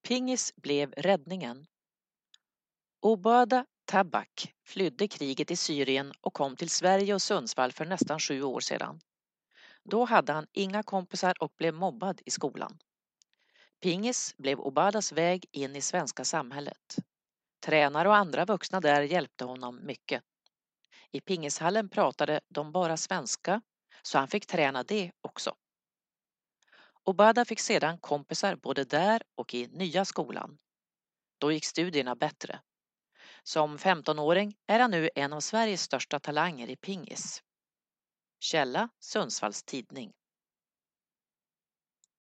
Pingis blev räddningen. Obada Tabak flydde kriget i Syrien och kom till Sverige och Sundsvall för nästan 7 år sedan. Då hade han inga kompisar och blev mobbad i skolan. Pingis blev Obadas väg in i svenska samhället. Tränare och andra vuxna där hjälpte honom mycket. I pingishallen pratade de bara svenska, så han fick träna det också. Obada fick sedan kompisar både där och i nya skolan. Då gick studierna bättre. Som 15-åring är han nu en av Sveriges största talanger i pingis. Källa Sundsvalls Tidning.